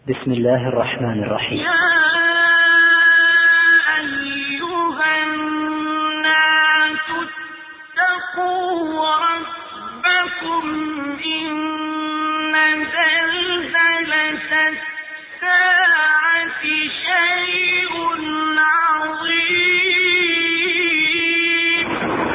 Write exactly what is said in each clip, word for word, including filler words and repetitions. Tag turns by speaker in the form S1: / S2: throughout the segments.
S1: بسم الله الرحمن الرحيم.
S2: يا أيها الناس اتقوا ربكم إن زلزلة الساعة شيء عظيم.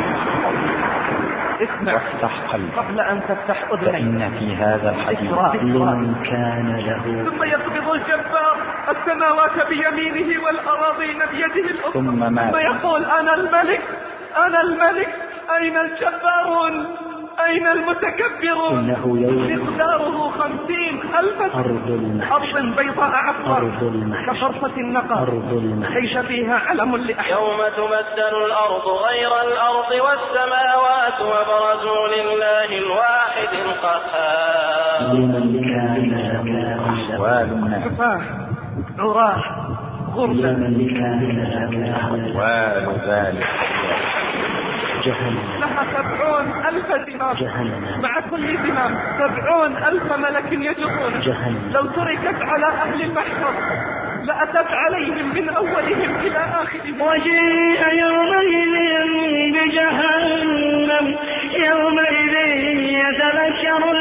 S3: اسمع
S1: وافتح قلبك
S3: قبل أن تفتح أذنيك،
S1: فإن في هذا الحديث لمن كان له.
S3: ثم يقبض الجبار السماوات بيمينه والأراضين بيده الأخرى،
S1: ثم مات.
S3: ثم يقول أنا الملك أنا الملك، أين الجبارون أين المتكبرون؟
S1: إنه يوم
S3: مقداره خمسين ألف
S1: أرض المحشر
S3: أرض بيضاء عفوا
S1: أرض المحشر
S3: كفرصة النقر
S1: أرض المحشر
S3: ليس فيها علم لأحد.
S4: يوم تبدل الأرض غير الأرض والسماوات وبرزوا لله الواحد القهار.
S1: لمن كان له أحوال الناس
S3: كفاه عراه غربا
S1: لمن كان له أحوال ذلك جهنم
S3: لها سبعون ألف زمام،
S1: جهنم
S3: مع كل زمام سبعون ألف ملك يجرون.
S1: جهنم
S3: لو تركت على أهل المحشر لأتت عليهم من أولهم إلى آخرهم.
S2: وجيء يومئذ بجهنم يومئذ يتذكر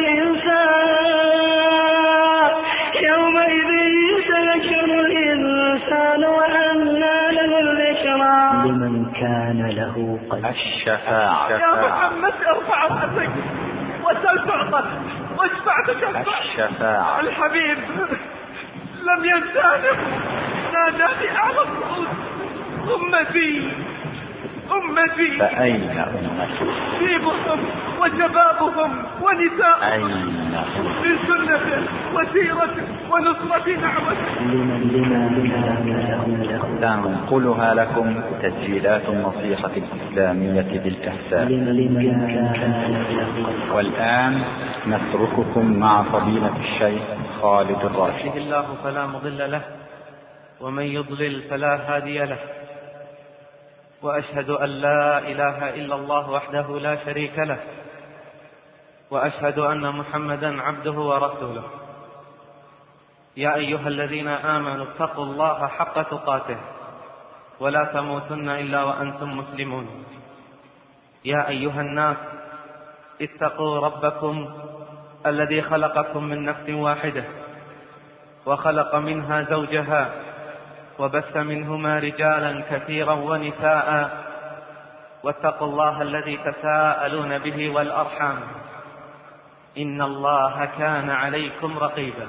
S2: الإنسان يومئذ يتذكر الإنسان وأنى له الذكرى.
S1: لمن كان له قلب.
S4: الشفاعة
S3: يا محمد ارفع رأسك وسل تعطى واشفع تشفع.
S4: الشفاعة
S3: الحبيب لم ينسانه، نادى بأعلى الصوت أمتي أمتي.
S4: فأين أمتي؟
S3: شيبهم وشبابهم ونساءهم
S4: أين
S3: في سنته وسيرته ونصرة دعوته.
S1: لمن لمن كان له
S4: تنقلها لكم تسجيلات النصيحة الإسلامية بالإحسان.
S1: لمن كان له.
S4: والآن نترككم مع فضيلة الشيخ خالد الراشد.
S5: يهده الله فلا مضل له ومن يضلل فلا هادي له، وأشهد أن لا إله إلا الله وحده لا شريك له، وأشهد أن محمدا عبده ورسوله. يا أيها الذين آمنوا اتقوا الله حق تقاته ولا تموتن إلا وأنتم مسلمون. يا أيها الناس اتقوا ربكم الذي خلقكم من نفس واحدة وخلق منها زوجها وبث منهما رجالا كثيرا ونساء، واتقوا الله الذي تساءلون به والأرحام إن الله كان عليكم رقيبا.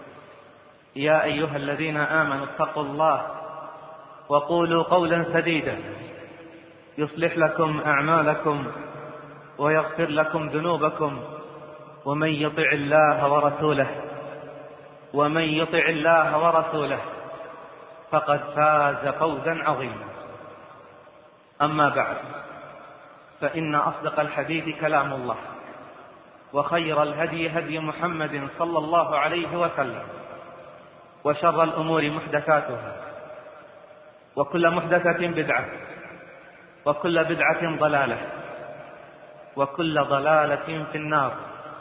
S5: يا أيها الذين آمنوا اتقوا الله وقولوا قولا سديدا يصلح لكم أعمالكم ويغفر لكم ذنوبكم، ومن يطع الله ورسوله ومن يطع الله ورسوله فقد فاز فوزا عظيما. أما بعد، فإن أصدق الحديث كلام الله، وخير الهدي هدي محمد صلى الله عليه وسلم، وشر الأمور محدثاتها، وكل محدثة بدعة، وكل بدعة ضلالة، وكل ضلالة في النار.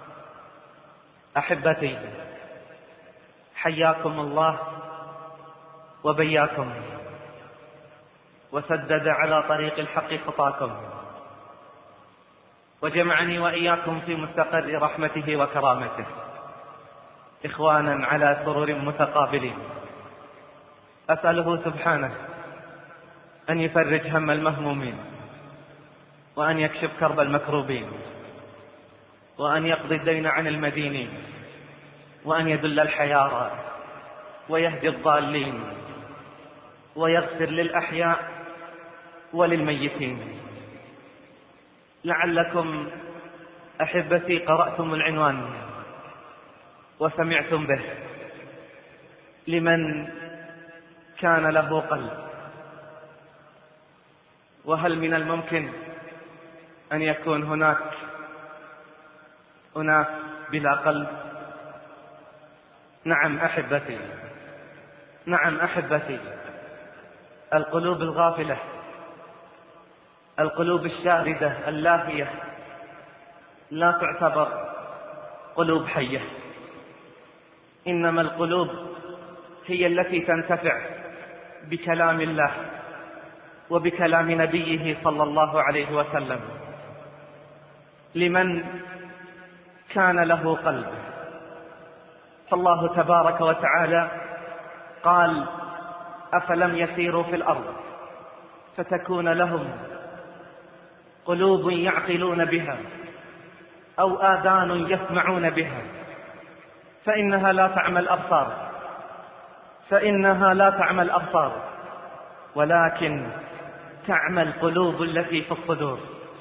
S5: أحبتي، حياكم الله وبياكم وسدد على طريق الحق خطاكم، وجمعني وإياكم في مستقر رحمته وكرامته، إخوانا على سرر متقابلين. أسأله سبحانه أن يفرج هم المهمومين، وأن يكشف كرب المكروبين، وأن يقضي الدين عن المدينين، وأن يدل الحيارى ويهدي الضالين، ويغفر للأحياء وللميتين. لعلكم أحبتي قرأتم العنوان وسمعتم به، لمن كان له قلب. وهل من الممكن أن يكون هناك أناس بلا قلب؟ نعم أحبتي، نعم أحبتي، القلوب الغافلة، القلوب الشاردة اللاهية لا تعتبر قلوب حية، إنما القلوب هي التي تنتفع بكلام الله وبكلام نبيه صلى الله عليه وسلم. لمن كان له قلب. فالله تبارك وتعالى قال: أفلم يسيروا في الأرض فتكون لهم قلوب يعقلون بها أو آذان يسمعون بها فإنها لا تعمى الأبصار فإنها لا تعمى الأبصار ولكن تعمى القلوب التي في الصدور.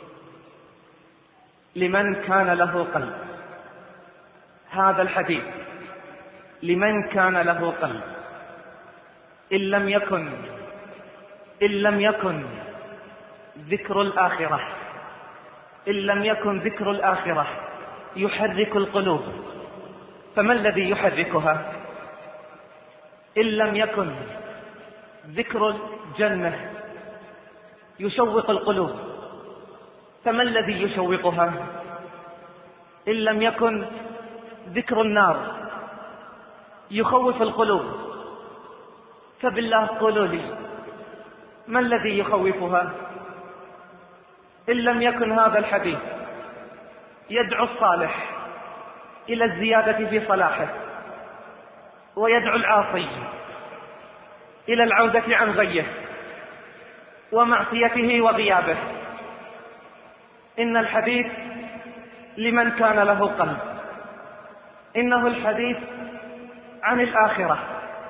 S5: لمن كان له قلب. هذا الحديث لمن كان له قلب. إن لم يكن إن لم يكن ذكر الآخرة إن لم يكن ذكر الآخرة يحرك القلوب، فما الذي يحركها؟ إن لم يكن ذكر الجنة يشوق القلوب، فما الذي يشوقها؟ إن لم يكن ذكر النار يخوف القلوب، فبالله قولوا لي ما الذي يخوفها؟ إن لم يكن هذا الحديث يدعو الصالح إلى الزيادة في صلاحه ويدعو العاصي إلى العودة عن غيه ومعصيته وغيابه. إن الحديث لمن كان له قلب. إنه الحديث عن الآخرة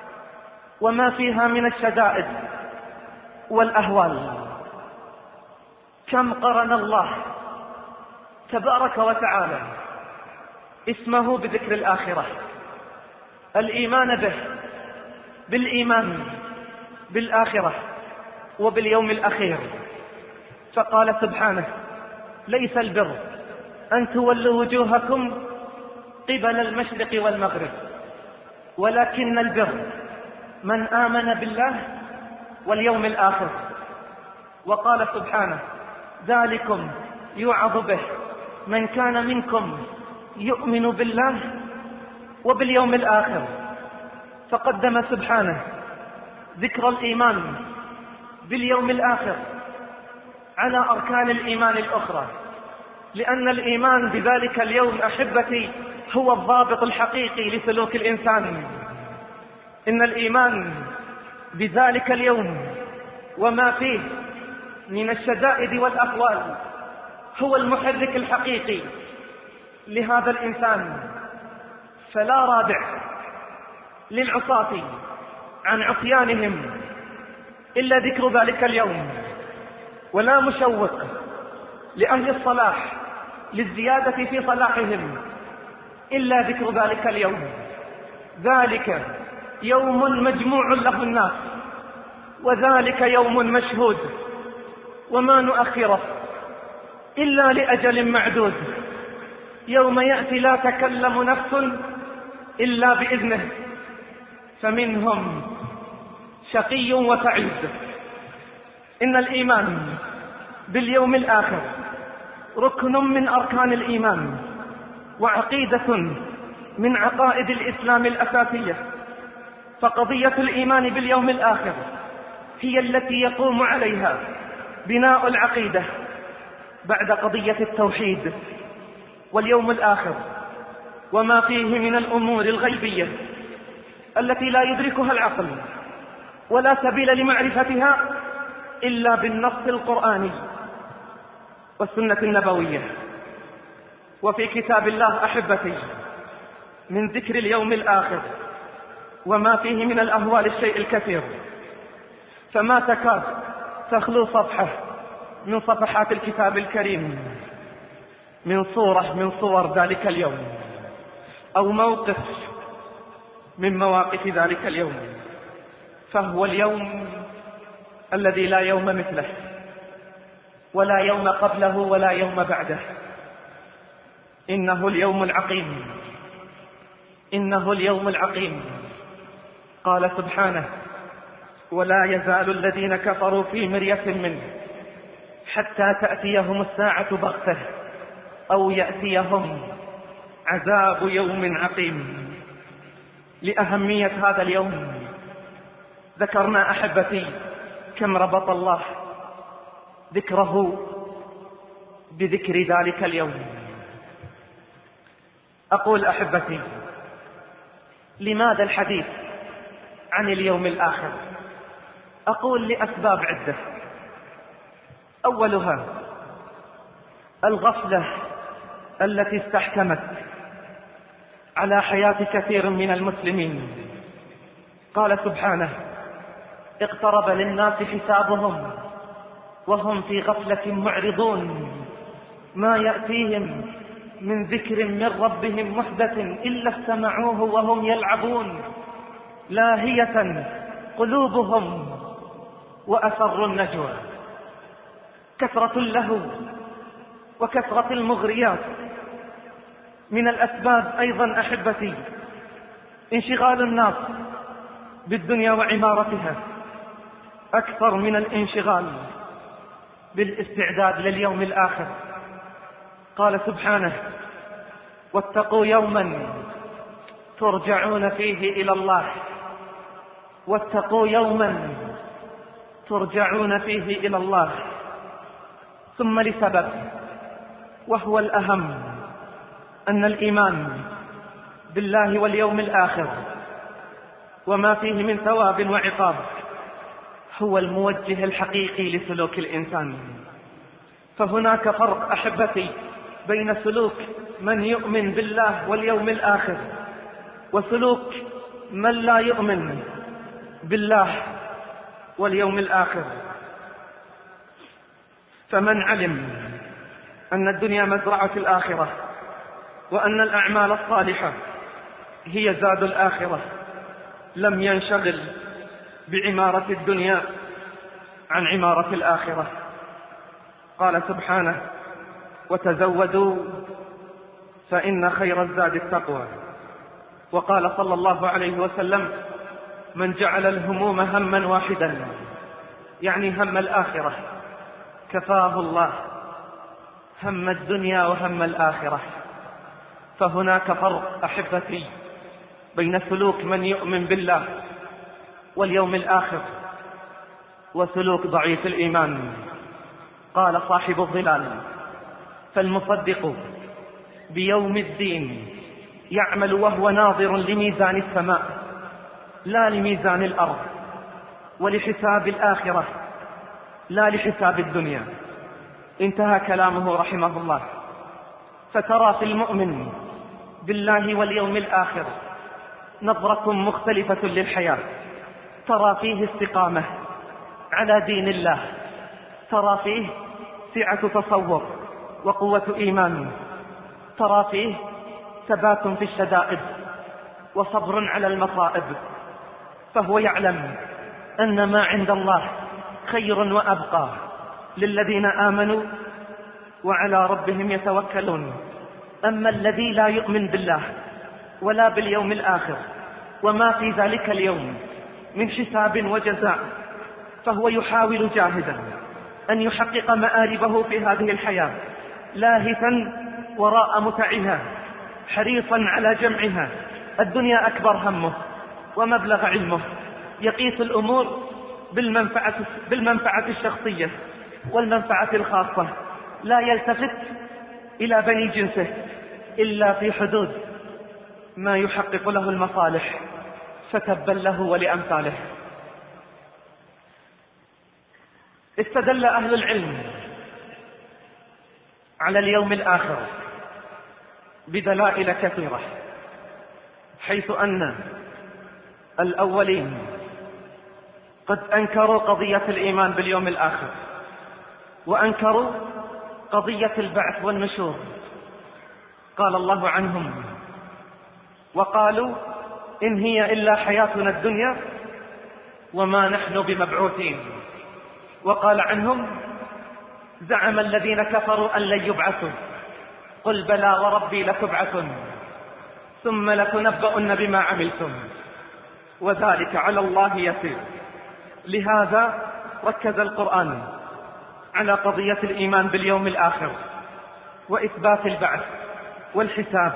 S5: وما فيها من الشدائد والأهوال. كم قرن الله تبارك وتعالى اسمه بذكر الآخرة، الإيمان به، بالإيمان بالآخرة وباليوم الأخير. فقال سبحانه: ليس البر أن تولوا وجوهكم قبل المشرق والمغرب ولكن البر من آمن بالله واليوم الآخر. وقال سبحانه: ذلكم يوعظ به من كان منكم يؤمن بالله وباليوم الآخر. فقدم سبحانه ذكر الإيمان باليوم الآخر على أركان الإيمان الأخرى، لأن الإيمان بذلك اليوم أحبتي هو الضابط الحقيقي لسلوك الإنسان. إن الإيمان بذلك اليوم وما فيه من الشدائد والأهوال هو المحرك الحقيقي لهذا الإنسان. فلا رادع للعصاة عن عصيانهم إلا ذكر ذلك اليوم، ولا مشوق لأهل الصلاح للزيادة في صلاحهم إلا ذكر ذلك اليوم. ذلك يوم مجموع له الناس وذلك يوم مشهود وما نؤخره إلا لأجل معدود، يوم يأتي لا تكلم نفس إلا بإذنه فمنهم شقي وسعيد. إن الإيمان باليوم الآخر ركن من أركان الإيمان وعقيدة من عقائد الإسلام الأساسية. فقضية الإيمان باليوم الآخر هي التي يقوم عليها بناء العقيدة بعد قضية التوحيد واليوم الآخر وما فيه من الأمور الغيبية التي لا يدركها العقل ولا سبيل لمعرفتها إلا بالنص القرآني والسنة النبوية. وفي كتاب الله أحبتي من ذكر اليوم الآخر وما فيه من الأهوال الشيء الكثير، فما تكاد تخلو صفحة من صفحات الكتاب الكريم من صورة من صور ذلك اليوم أو موقف من مواقف ذلك اليوم. فهو اليوم الذي لا يوم مثله ولا يوم قبله ولا يوم بعده. إنه اليوم العقيم إنه اليوم العقيم. قال سبحانه: ولا يزال الذين كفروا في مرية منه حتى تأتيهم الساعة بغتة أو يأتيهم عذاب يوم عقيم. لأهمية هذا اليوم ذكرنا أحبتي كم ربط الله ذكره بذكر ذلك اليوم. أقول أحبتي، لماذا الحديث عن اليوم الآخر؟ أقول لأسباب عدة. أولها الغفلة التي استحكمت على حياة كثير من المسلمين. قال سبحانه: اقترب للناس حسابهم وهم في غفلة معرضون، ما يأتيهم من ذكر من ربهم محدث إلا استمعوه وهم يلعبون، لاهية قلوبهم وأسروا النجوى. كثرة اللهو وكثرة المغريات من الأسباب أيضا أحبتي انشغال الناس بالدنيا وعمارتها أكثر من الانشغال بالاستعداد لليوم الآخر. قال سبحانه: واتقوا يوما ترجعون فيه إلى الله، واتقوا يوما ترجعون فيه إلى الله. ثم لسبب وهو الأهم، أن الإيمان بالله واليوم الآخر وما فيه من ثواب وعقاب هو الموجه الحقيقي لسلوك الإنسان. فهناك فرق أحبتي بين سلوك من يؤمن بالله واليوم الآخر وسلوك من لا يؤمن بالله واليوم الآخر. فمن علم أن الدنيا مزرعة الآخرة وأن الأعمال الصالحة هي زاد الآخرة لم ينشغل بعمارة الدنيا عن عمارة الآخرة. قال سبحانه: وتزودوا فإن خير الزاد التقوى. وقال صلى الله عليه وسلم: من جعل الهموم هما واحدا، يعني هم الآخرة، كفاه الله هم الدنيا وهم الآخرة. فهناك فرق أحبتي بين سلوك من يؤمن بالله واليوم الآخر وسلوك ضعيف الإيمان. قال صاحب الظلال: فالمصدق بيوم الدين يعمل وهو ناظر لميزان السماء لا لميزان الأرض، ولحساب الآخرة لا لحساب الدنيا. انتهى كلامه رحمه الله. فترى في المؤمن بالله واليوم الآخر نظرة مختلفة للحياة، ترى فيه استقامة على دين الله، ترى فيه سعة تصور وقوة إيمان، ترى فيه ثبات في الشدائد وصبر على المصائب. فهو يعلم أن ما عند الله خير وأبقى للذين آمنوا وعلى ربهم يتوكلون. أما الذي لا يؤمن بالله ولا باليوم الآخر وما في ذلك اليوم من حساب وجزاء، فهو يحاول جاهدا أن يحقق مآربه في هذه الحياة، لاهثا وراء متعها، حريصا على جمعها. الدنيا أكبر همه ومبلغ علمه، يقيس الأمور بالمنفعة, بالمنفعة الشخصية والمنفعة الخاصة، لا يلتفت إلى بني جنسه إلا في حدود ما يحقق له المصالح، فتبا له ولأمثاله. استدل أهل العلم على اليوم الآخر بدلائل كثيرة، حيث أن الأولين قد أنكروا قضية الإيمان باليوم الآخر، وأنكروا قضية البعث والنشور. قال الله عنهم: وقالوا إن هي إلا حياتنا الدنيا وما نحن بمبعوثين. وقال عنهم: زعم الذين كفروا أن لن يبعثوا، قل بلى وربي لتبعثن ثم لتنبؤن بما عملتم وذلك على الله يسير. لهذا ركز القرآن على قضية الإيمان باليوم الآخر وإثبات البعث والحساب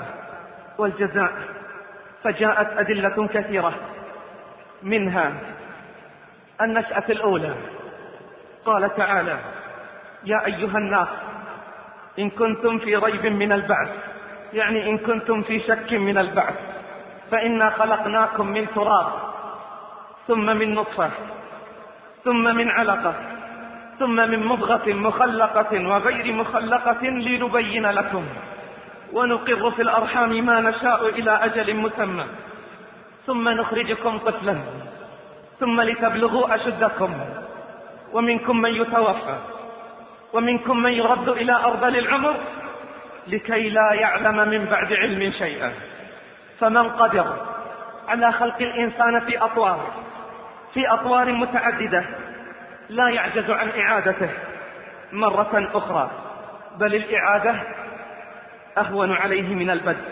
S5: والجزاء، فجاءت أدلة كثيرة، منها النشأة الأولى. قال تعالى: يا أيها الناس إن كنتم في ريب من البعث، يعني إن كنتم في شك من البعث، فإنا خلقناكم من تراب ثم من نطفة ثم من علقة ثم من مضغة مخلقة وغير مخلقة لنبين لكم ونقر في الأرحام ما نشاء إلى أجل مسمى ثم نخرجكم طفلا ثم لتبلغوا أشدكم ومنكم من يتوفى ومنكم من يرد إلى أرذل العمر لكي لا يعلم من بعد علم شيئا. فمن قدر على خلق الإنسان في أطوار في أطوار متعددة لا يعجز عن إعادته مرة أخرى، بل الإعادة أهون عليه من البدء.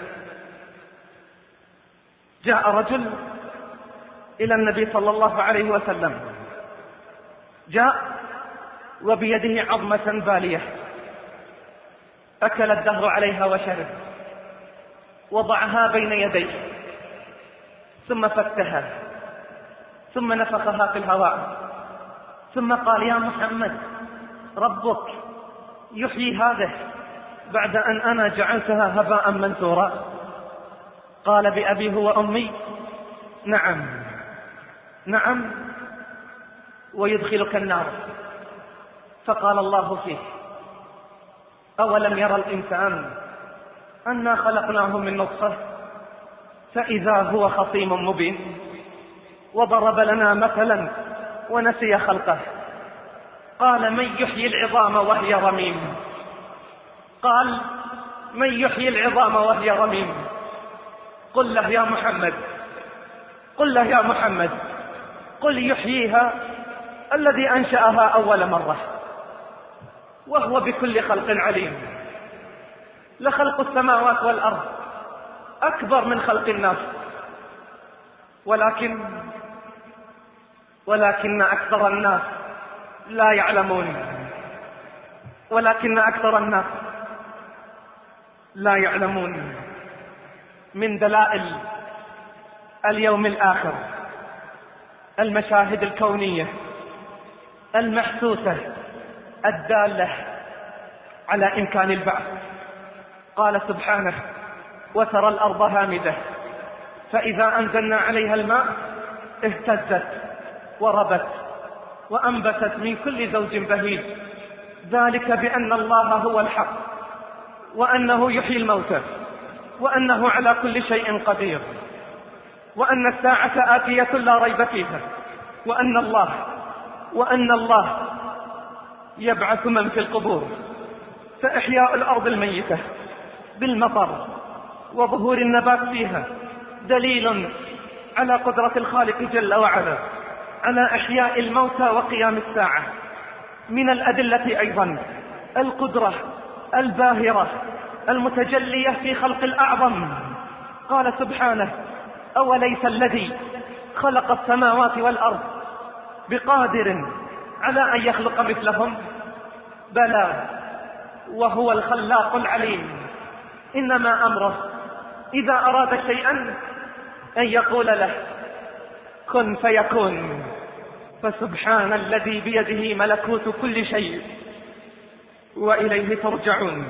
S5: جاء رجل إلى النبي صلى الله عليه وسلم، جاء وبيده عظمة بالية أكل الدهر عليها وشرب، وضعها بين يديه ثم فتها ثم نفخها في الهواء ثم قال: يا محمد ربك يحيي هذه بعد أن أنا جعلتها هباء منثورا؟ قال: بأبي هو أمي نعم نعم ويدخلك النار. فقال الله فيه: أولم يرى الإنسان أنا خلقناه من نطفة فإذا هو خصيم مبين وضرب لنا مثلا ونسي خلقه. قال: من يحيي العظام وهي رميم؟ قال: من يحيي العظام وهي رميم؟ قل له يا محمد قل له يا محمد قل يحييها الذي أنشأها أول مرة وهو بكل خلق عليم. لخلق السماوات والأرض أكبر من خلق الناس، ولكن ولكن أكثر الناس لا يعلمون ولكن أكثر الناس لا يعلمون. من دلائل اليوم الآخر المشاهد الكونية المحسوسة الدالة على إمكان البعث. قال سبحانه: وترى الأرض هامدة فإذا أنزلنا عليها الماء اهتزت وربت وأنبتت من كل زوج بهيج ذلك بأن الله هو الحق وأنه يحيي الموتى وأنه على كل شيء قدير وأن الساعة آتية لا ريب فيها وأن الله وأن الله يبعث من في القبور. فإحياء الأرض الميتة بالمطر وظهور النبات فيها دليل على قدرة الخالق جل وعلا على إحياء الموتى وقيام الساعة. من الأدلة أيضا القدرة الباهرة المتجلية في خلق الأعظم. قال سبحانه: أوليس الذي خلق السماوات والأرض بقادر على أن يخلق مثلهم؟ بلى وهو الخلاق العليم. إنما أمره إذا أراد شيئا أن يقول له كن فيكون. فسبحان الذي بيده ملكوت كل شيء وإليه ترجعون.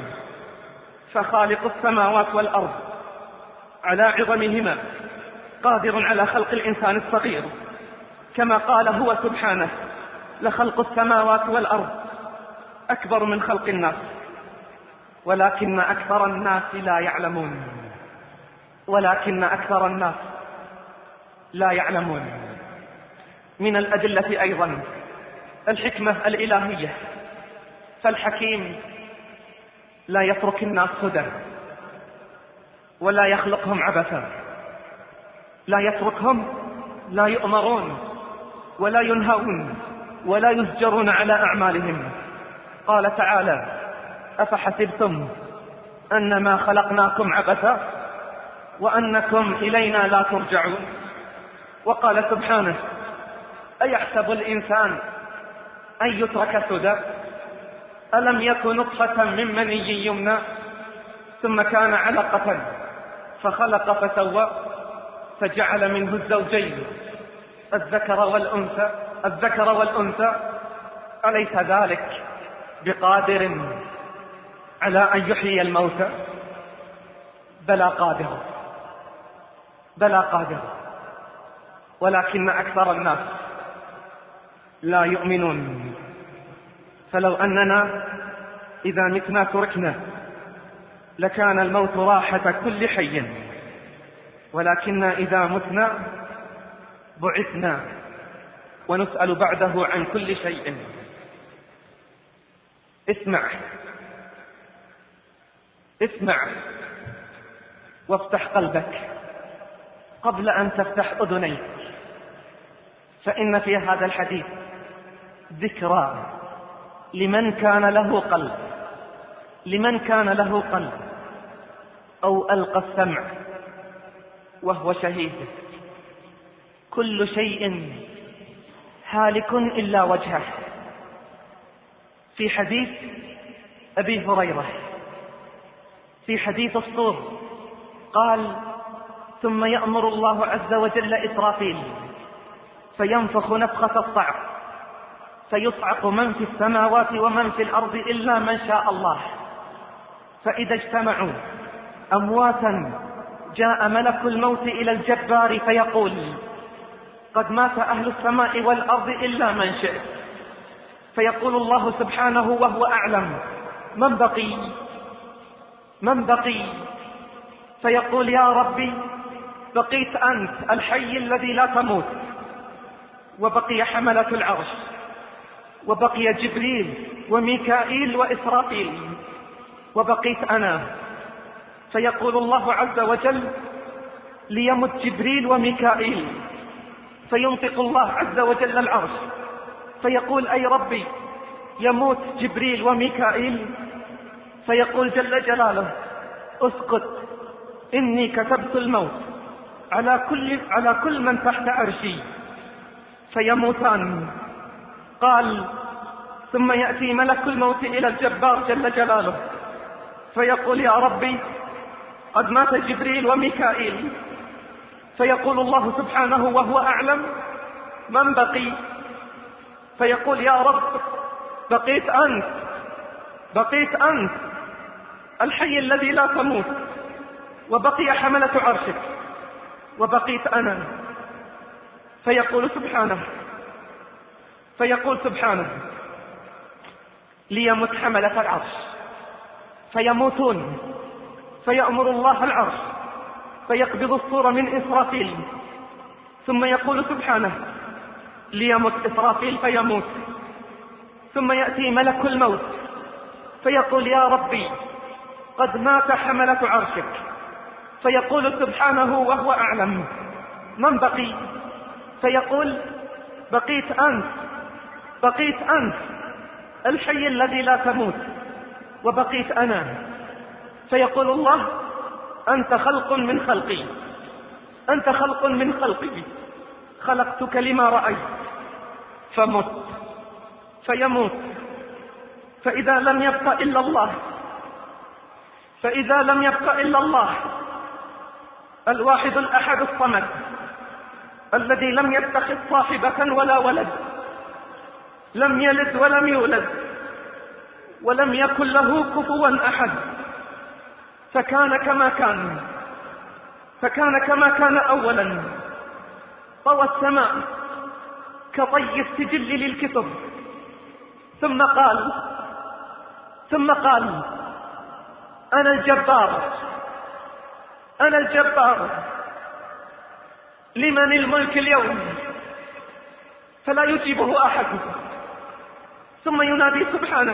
S5: فخالق السماوات والأرض على عظمهما قادر على خلق الإنسان الصغير، كما قال هو سبحانه: لخلق السماوات والأرض أكبر من خلق الناس ولكن أكثر الناس لا يعلمون ولكن أكثر الناس لا يعلمون. من الأدلة أيضا الحكمة الإلهية. فالحكيم لا يترك الناس سدى ولا يخلقهم عبثا، لا يتركهم لا يؤمرون ولا ينهون ولا يزجرون على أعمالهم. قال تعالى: أفحسبتم أنما خلقناكم عبثا وأنكم إلينا لا ترجعون. وقال سبحانه: أيحسب الإنسان أن يترك سدى ألم يكن نطفة من مني يمنى ثم كان علقة فخلق فسوى فجعل منه الزوجين الذكر والأنثى الذكر والأنثى؟ أليس ذلك بقادر على أن يحيي الموتى؟ بلى قادر، بلى قادر، ولكن أكثر الناس لا يؤمنون. فلو أننا إذا متنا تركنا لكان الموت راحة كل حي، ولكن إذا متنا بعثنا ونسأل بعده عن كل شيء. اسمع اسمع وافتح قلبك قبل أن تفتح أذنيك، فإن في هذا الحديث ذكرى لمن كان له قلب، لمن كان له قلب أو ألقى السمع وهو شهيد. كل شيء هالك إلا وجهه. في حديث أبي هريرة في حديث الصور قال: ثم يأمر الله عز وجل إسرافيل فينفخ نفخة الصعق فيصعق من في السماوات ومن في الأرض إلا من شاء الله، فإذا اجتمعوا أمواتا جاء ملك الموت إلى الجبار فيقول: قد مات أهل السماء والأرض إلا من شئت. فيقول الله سبحانه وهو أعلم: من بقي من بقي فيقول: يا ربي بقيت أنت الحي الذي لا تموت، وبقي حملة العرش، وبقي جبريل وميكائيل وإسرافيل، وبقيت أنا. فيقول الله عز وجل: ليمت جبريل وميكائيل. فينطق الله عز وجل العرش فيقول: أي ربي يموت جبريل وميكائيل. فيقول جل جلاله: اسكت، إني كتبت الموت على كل, على كل من تحت عرشي. فيموتان. قال: ثم يأتي ملك الموت إلى الجبار جل جلاله فيقول: يا ربي قد مات جبريل وميكائيل. فيقول الله سبحانه وهو أعلم: من بقي؟ فيقول: يا رب بقيت أنت بقيت أنت الحي الذي لا تموت، وبقي حملة عرشك، وبقيت أنا. فيقول سبحانه فيقول سبحانه ليمت حملة العرش. فيموتون. فيأمر الله العرش فيقبض الصور من إسرافيل. ثم يقول سبحانه ليمت إسرافيل فيموت. ثم يأتي ملك الموت فيقول: يا ربي قد مات حملة عرشك. فيقول سبحانه وهو أعلم: من بقي؟ فيقول: بقيت أنت بقيت أنت الحي الذي لا تموت، وبقيت أنا. فيقول الله: أنت خلق من خلقي أنت خلق من خلقي خلقتك لما رأيت فمت. فيموت. فإذا لم يبق إلا الله فإذا لم يبق إلا الله الواحد الأحد الصمد الذي لم يتخذ صاحبة ولا ولد، لم يلد ولم يولد، ولم يكن له كفوا أحد، فكان كما كان فكان كما كان أولا. طوى السماء كطي السجل للكتب. ثم قال ثم قال أنا الجبار أنا الجبار لمن الملك اليوم؟ فلا يجيبه أحد. ثم ينادي سبحانه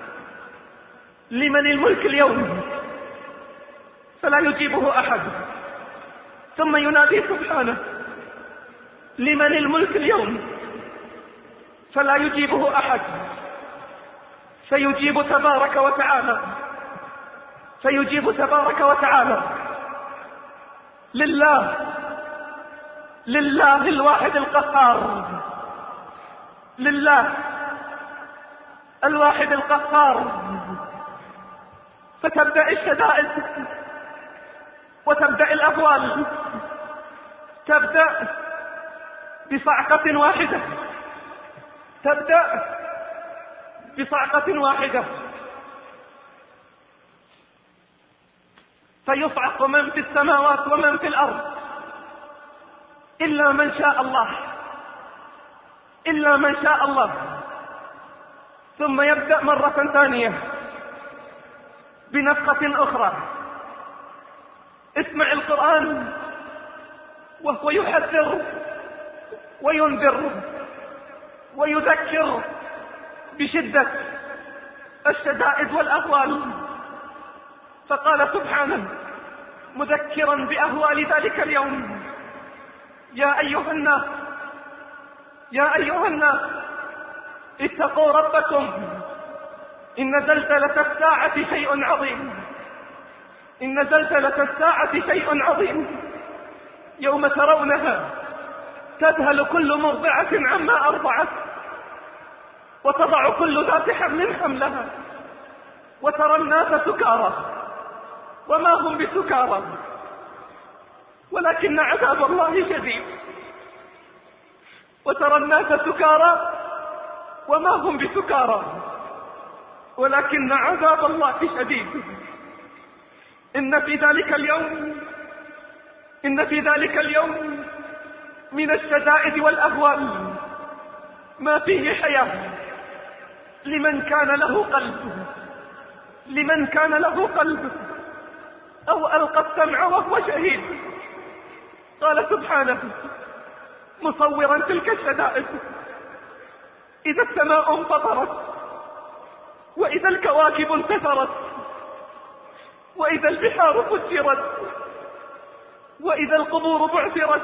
S5: لمن الملك اليوم؟ فلا يجيبه أحد. ثم ينادي سبحانه لمن الملك اليوم؟ فلا يجيبه أحد. فيجيب تبارك وتعالى فيجيب تبارك وتعالى لله لله الواحد القهار لله الواحد القهار. فتبدأ الشدائد وتبدأ الأهوال. تبدأ بصعقة واحدة تبدأ بصعقة واحدة، فيصعق من في السماوات ومن في الأرض إلا من شاء الله، إلا من شاء الله. ثم يبدأ مرة ثانية بنفخة أخرى. اسمع القرآن وهو يحذر وينذر ويذكر بشدة الشدائد والأهوال. فقال سبحانه مذكرا بأهوال ذلك اليوم: يا أيها الناس يا أيها الناس اتقوا ربكم إن زلزلة الساعة شيء عظيم إن زلزلة الساعة شيء عظيم يوم ترونها تذهل كل مرضعة عما أرضعت وتضع كل ذات حمل حملها وترى الناس سكارى وما هم بسكارى ولكن عذاب الله شديد. وترى الناس سكارى وما هم بسكارى ولكن عذاب الله شديد. إن في ذلك اليوم إن في ذلك اليوم من الشدائد والأهوال ما فيه حياة لمن كان له قلب لمن كان له قلب أو ألقى السمع وهو شهيد. قال سبحانه مصورا تلك الشدائد: إذا السماء انفطرت وإذا الكواكب انتثرت وإذا البحار فجرت وإذا القبور بعثرت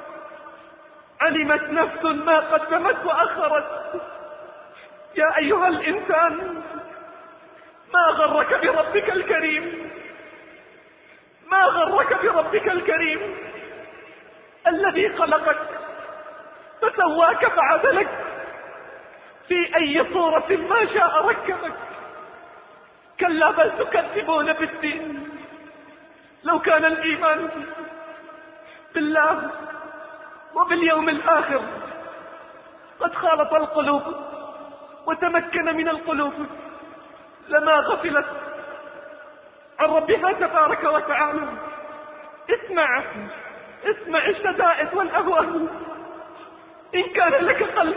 S5: علمت نفس ما قدمت وأخرت. يا أيها الإنسان ما غرك بربك الكريم ما غرك بربك الكريم الذي خلقك فسواك فعدلك في أي صورة ما شاء ركبك. كلا بل تكذبون بالدين. لو كان الإيمان بالله وباليوم الآخر قد خالط القلوب وتمكن من القلوب لما غفلت عن ربها تبارك وتعالى. اسمع اسمع الشدائد والأهوال إن كان لك قلب.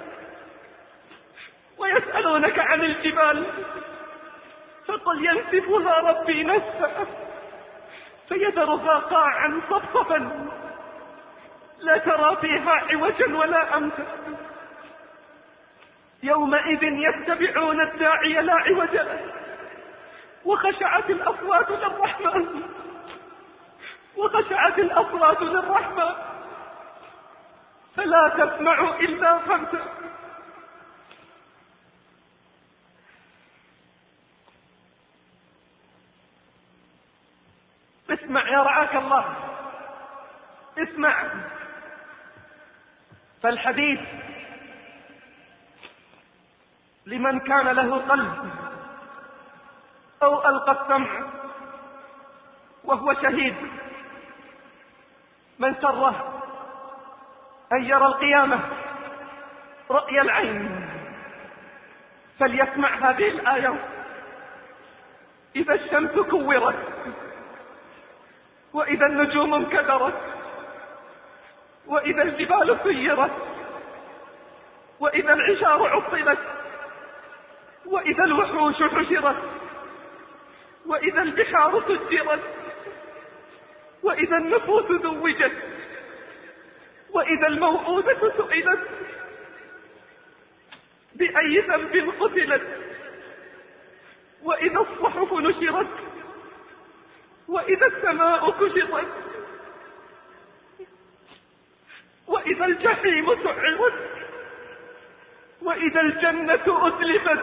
S5: ويسألونك عن الجبال فقل ينسفها ربي نسفا فيذرها قاعا صفصفا لا ترى فيها عوجا ولا أمتا. يومئذ يتبعون الداعي لا عوج له وخشعت الأصوات للرحمن وخشعت الأصوات للرحمن فلا تسمع إلا همسا. اسمع يا رعاك الله، اسمع. فالحديث لمن كان له قلب أو ألقى السمع وهو شهيد. من سره أن يرى القيامة رأي العين فليسمع هذه الآية: إذا الشمس كورت وإذا النجوم انكدرت وإذا الجبال سيرت وإذا العشار عطلت وإذا الوحوش حشرت وإذا البحار سجرت وإذا النفوس زوجت وإذا الموءودة سئلت بأي ذنب قتلت وإذا الصحف نشرت وإذا السماء كشطت وإذا الجحيم سعرت وإذا الجنة أزلفت.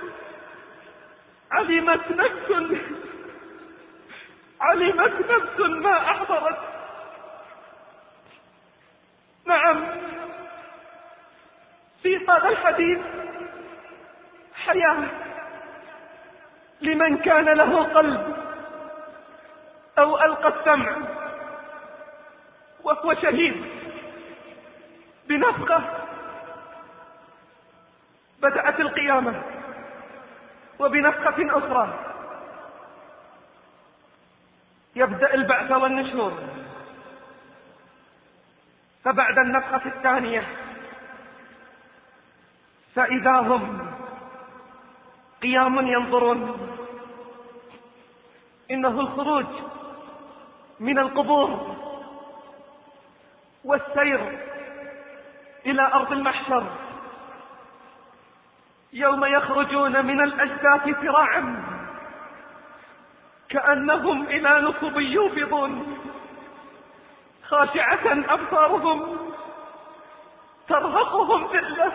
S5: علمت نفس علمت نفس ما أحضرت. نعم، في هذا الحديث حياة لمن كان له قلب أو ألقى السمع وهو شهيد بنفخة القيامة وبنفخة أخرى يبدأ البعث والنشور. فبعد النفخة الثانية فإذا هم قيام ينظرون. إنه الخروج من القبور والسير إلى أرض المحشر، يوم يخرجون من الأجداث سراعا كأنهم إلى نصب يوفضون، خاشعة أبصارهم ترهقهم ذلة،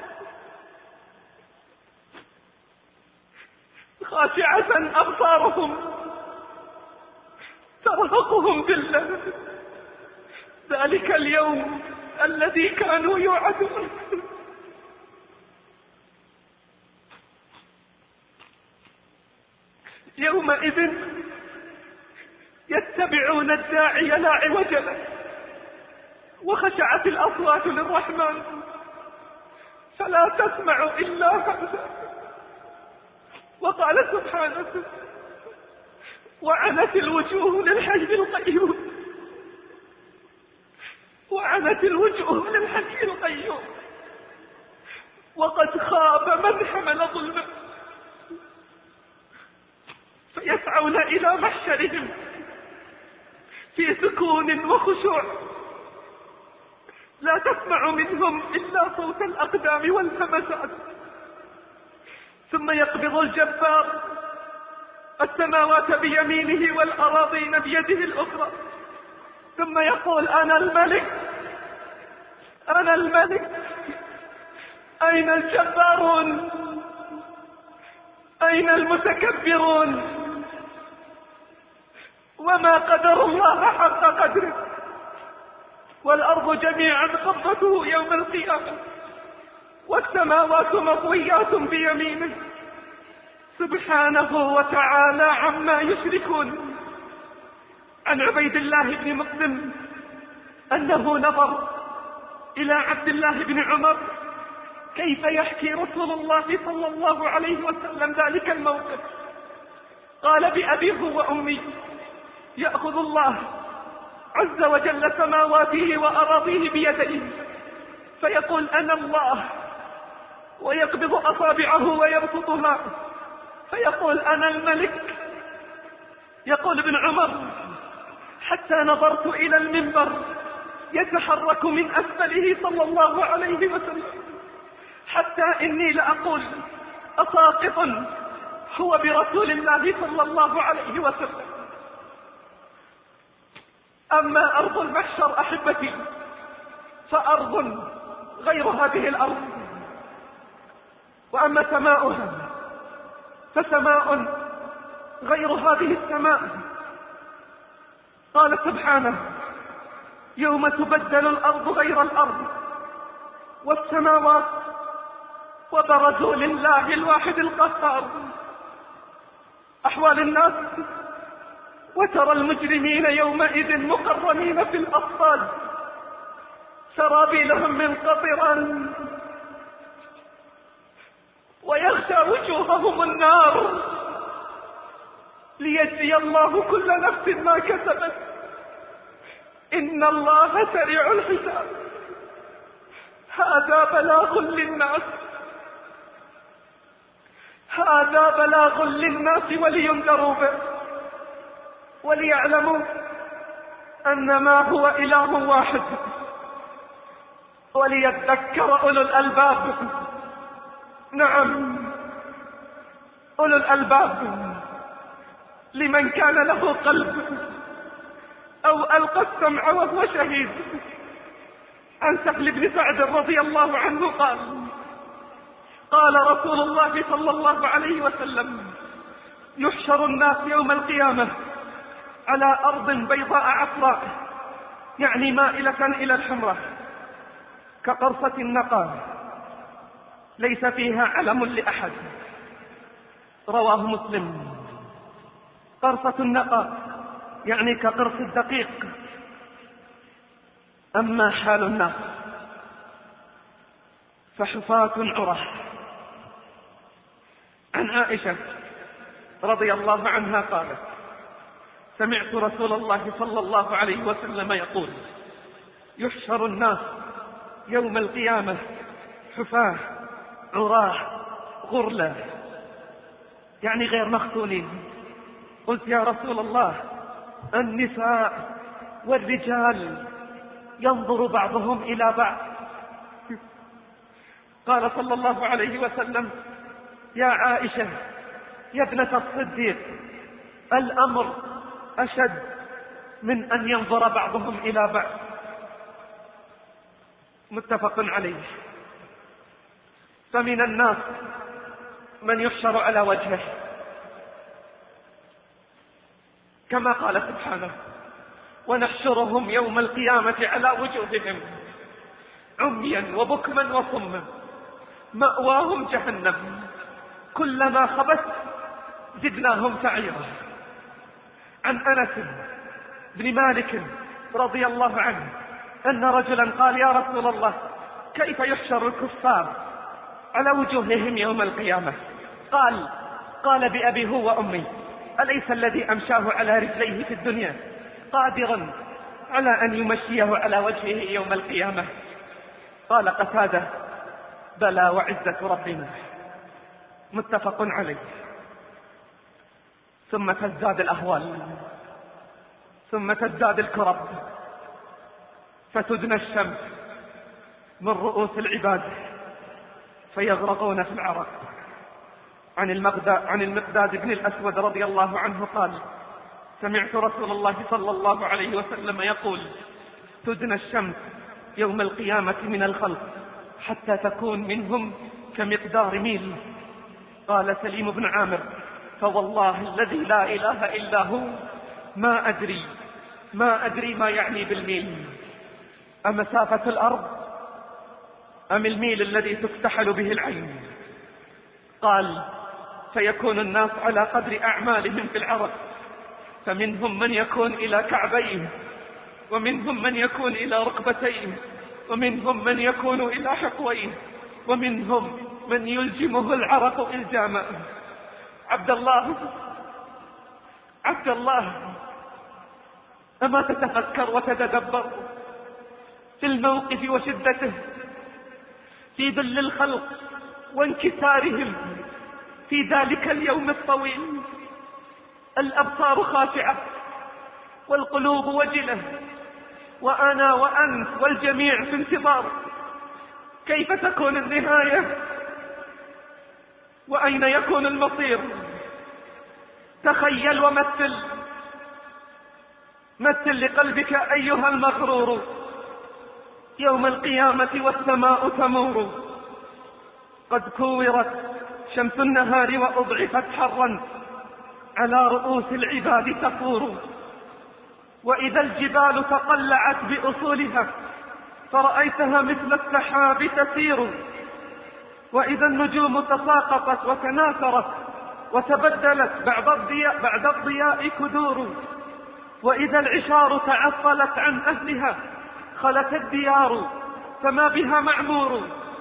S5: خاشعة أبصارهم ترهقهم ذلة. ذلك اليوم الذي كانوا يوعدون. يومئذ يتبعون الداعي لا عوج له وخشعت الأصوات للرحمن فلا تسمع إلا همسا. وقال سبحانه: وعنت الوجوه للحي القيوم، وعنت الوجوه للحي القيوم، وقد خاب من حمل ظلما. فيسعون إلى محشرهم في سكون وخشوع، لا تسمع منهم إلا صوت الأقدام والهمسات. ثم يقبض الجبار السماوات بيمينه والأراضين بيده الأخرى، ثم يقول: أنا الملك، أنا الملك، أين الجبارون؟ أين المتكبرون؟ وما قدر الله حق قدره، والأرض جميعا قبضته يوم القيامة والسماوات مطويات بيمينه سبحانه وتعالى عما يشركون. عن عبيد الله بن مسلم أنه نظر إلى عبد الله بن عمر كيف يحكي رسول الله صلى الله عليه وسلم ذلك الموقف. قال: بأبيه وأمي يأخذ الله عز وجل سماواته وأراضيه بيديه فيقول: أنا الله، ويقبض أصابعه ويبسطها فيقول: أنا الملك. يقول ابن عمر: حتى نظرت إلى المنبر يتحرك من أسفله صلى الله عليه وسلم، حتى إني لأقول: أساقط هو برسول الله صلى الله عليه وسلم. أما أرض المحشر أحبتي فأرض غير هذه الأرض، وأما سماؤها فسماء غير هذه السماء. قال سبحانه: يوم تبدل الأرض غير الأرض والسماوات وبرزوا لله الواحد القهار. أحوال الناس: وترى المجرمين يومئذ مقرنين في الأصفاد سرابيلهم من قطران ويغشى وجوههم النار ليجزي الله كل نفس ما كسبت، إن الله سريع الحساب. هذا بلاغ للناس، هذا بلاغ للناس ولينذروا به وليعلموا أنما هو إله واحد وليذكر أولو الألباب. نعم، أولو الألباب لمن كان له قلب أو ألقى السمع وهو شهيد. عن سهل بن سعد رضي الله عنه قال: قال رسول الله صلى الله عليه وسلم: يحشر الناس يوم القيامة على أرض بيضاء عفراء، يعني مائلة إلى الحمرة، كقرصة النقى ليس فيها علم لأحد. رواه مسلم. قرصة النقى يعني كقرص الدقيق. أما حال الناس فحفاة عرة عن عائشة رضي الله عنها قالت: سمعت رسول الله صلى الله عليه وسلم يقول: يحشر الناس يوم القيامة حفاة عراه غرلا، يعني غير مختونين. قلت: يا رسول الله، النساء والرجال ينظر بعضهم إلى بعض؟ قال صلى الله عليه وسلم: يا عائشة يا ابنة الصديق، الأمر أشد من أن ينظر بعضهم إلى بعض. متفق عليه. فمن الناس من يحشر على وجهه، كما قال سبحانه: ونحشرهم يوم القيامة على وجوههم عميا وبكما وصما مأواهم جهنم كلما خبت زدناهم سعيرا. عن أنس بن مالك رضي الله عنه أن رجلا قال: يا رسول الله، كيف يحشر الكفار على وجوههم يوم القيامة؟ قال قال بأبي هو وأمي، أليس الذي أمشاه على رجليه في الدنيا قادرا على أن يمشيه على وجهه يوم القيامة؟ قال قتادة: بلى وعزة ربنا. متفق عليه. ثم تزداد الأهوال، ثم تزداد الكرب، فتدنى الشمس من رؤوس العباد فيغرقون في العرق. عن المقداد, عن المقداد بن الأسود رضي الله عنه قال: سمعت رسول الله صلى الله عليه وسلم يقول: تدنى الشمس يوم القيامة من الخلق حتى تكون منهم كمقدار ميل. قال سليم بن عامر: فوالله الذي لا إله إلا هو ما أدري ما أدري ما يعني بالميل، أمسافة الأرض أم الميل الذي تكتحل به العين؟ قال: فيكون الناس على قدر أعمالهم في العرق، فمنهم من يكون إلى كعبيه، ومنهم من يكون إلى ركبتيه، ومنهم من يكون إلى حقويه، ومنهم من يلجمه العرق إلجاما. عبد الله عبد الله أما تتفكر وتتدبر في الموقف وشدته، في ذل الخلق وانكسارهم في ذلك اليوم الطويل، الأبصار خاشعة والقلوب وجلة، وأنا وأنت والجميع في انتظار كيف تكون النهاية وأين يكون المصير. تخيل ومثل مثل لقلبك أيها المغرور يوم القيامة والسماء تمور، قد كورت شمس النهار وأضعفت حرا على رؤوس العباد تفور، وإذا الجبال تقلعت بأصولها فرأيتها مثل السحاب تسير، وإذا النجوم تساقطت وتناثرت وتبدلت بعد الضياء, بعد الضياء كدور، وإذا العشار تعطلت عن أهلها خلت الديار فما بها معمور،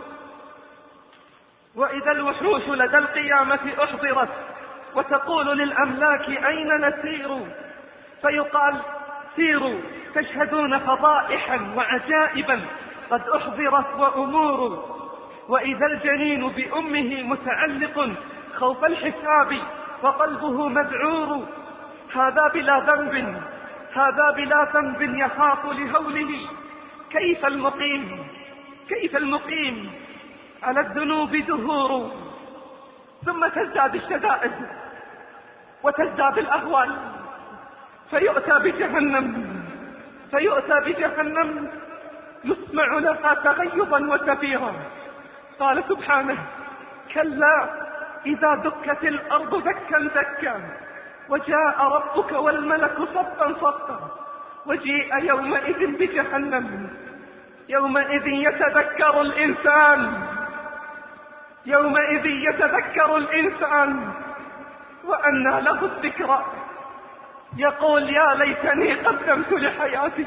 S5: وإذا الوحوش لدى القيامة أحضرت وتقول للأملاك أين نسير، فيقال: سيروا تشهدون فضائحا وعجائبا قد أحضرت وأمور، وإذا الجنين بأمه متعلق خوف الحساب وقلبه مذعور، هذا بلا ذنب هذا بلا ذنب يخاف لهوله، كيف المقيم كيف المقيم على الذنوب دهور. ثم تزداد الشدائد وتزداد الأهوال، فيؤتى بجهنم فيؤتى بجهنم يسمع لها تغيظا وزفيرا. قال سبحانه: كلا إذا دكت الأرض دكا دكا وجاء ربك والملك صفا صفا وجيء يومئذ بجهنم، يومئذ يتذكر الإنسان يومئذ يتذكر الإنسان وأنى له الذكرى، يقول: يا ليتني قدمت لحياتي.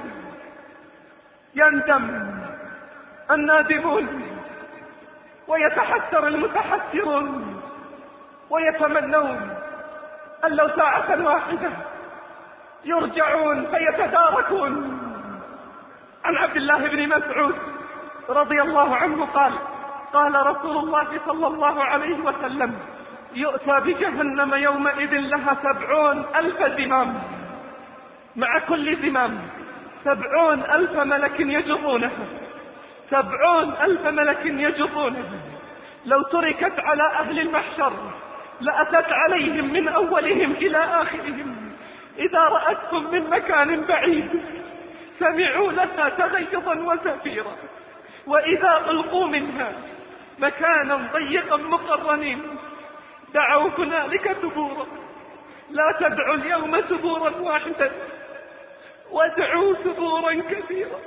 S5: يندم النادمون ويتحسر المتحسرون ويتمنون أن لو ساعة واحدة يرجعون فيتداركون. عن عبد الله بن مسعود رضي الله عنه قال قال رسول الله صلى الله عليه وسلم: يؤتى بجهنم يومئذ لها سبعون ألف زمام، مع كل زمام سبعون ألف ملك يجرونها، سبعون ألف ملك يجرونها. لو تركت على أهل المحشر لأتت عليهم من أولهم إلى آخرهم، إذا رأتهم من مكان بعيد سمعوا لها تغيظا وزفيرا، وإذا ألقوا منها مكانا ضيقا مقرنين دعوا هنالك ثبورا. لا تدعوا اليوم ثبورا واحدا، وادعوا ثبورا كثيرا.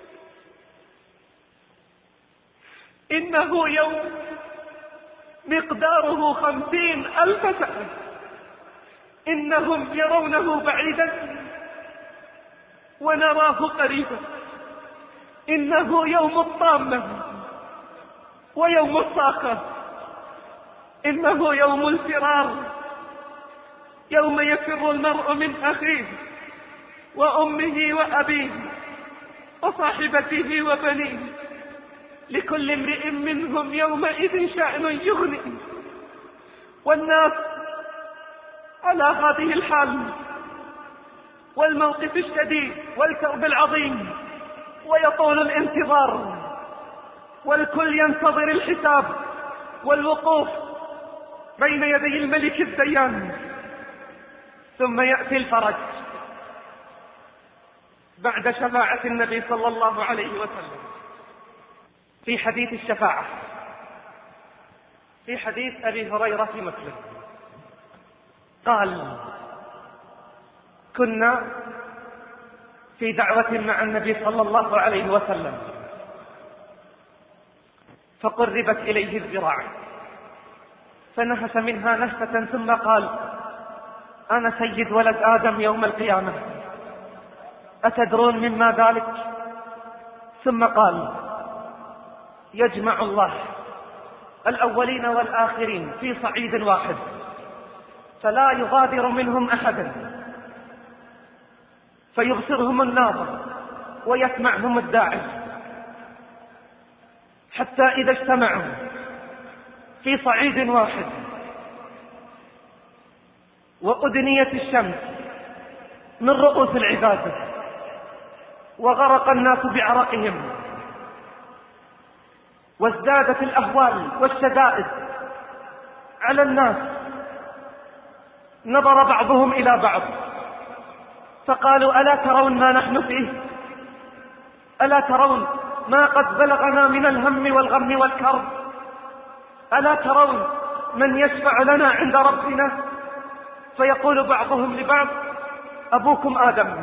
S5: إنه يوم مقداره خمسين ألف سنة، إنهم يرونه بعيدا ونراه قريبا. إنه يوم الطامة ويوم الصاخة، إنه يوم الفرار، يوم يفر المرء من أخيه وأمه وأبيه وصاحبته وبنيه، لكل امرئ منهم يومئذ شأن يغني. والناس على هذه الحال والموقف الشديد والكرب العظيم، ويطول الانتظار، والكل ينتظر الحساب والوقوف بين يدي الملك الديان. ثم يأتي الفرج بعد شفاعة النبي صلى الله عليه وسلم. في حديث الشفاعة في حديث أبي هريرة في مسلم قال: كنا في دعوة مع النبي صلى الله عليه وسلم فقربت إليه الذراع فنهس منها نهسة ثم قال: أنا سيد ولد آدم يوم القيامة، أتدرون مما ذلك؟ ثم قال: يجمع الله الأولين والآخرين في صعيد واحد فلا يغادر منهم أحدا، فيبصرهم الناظر ويسمعهم الداعي، حتى إذا اجتمعوا في صعيد واحد وأدنيت الشمس من رؤوس العباد وغرق الناس بعرقهم وازدادت الأهوال والشدائد على الناس، نظر بعضهم إلى بعض فقالوا: ألا ترون ما نحن فيه؟ ألا ترون ما قد بلغنا من الهم والغم والكرب؟ ألا ترون من يشفع لنا عند ربنا؟ فيقول بعضهم لبعض: أبوكم آدم.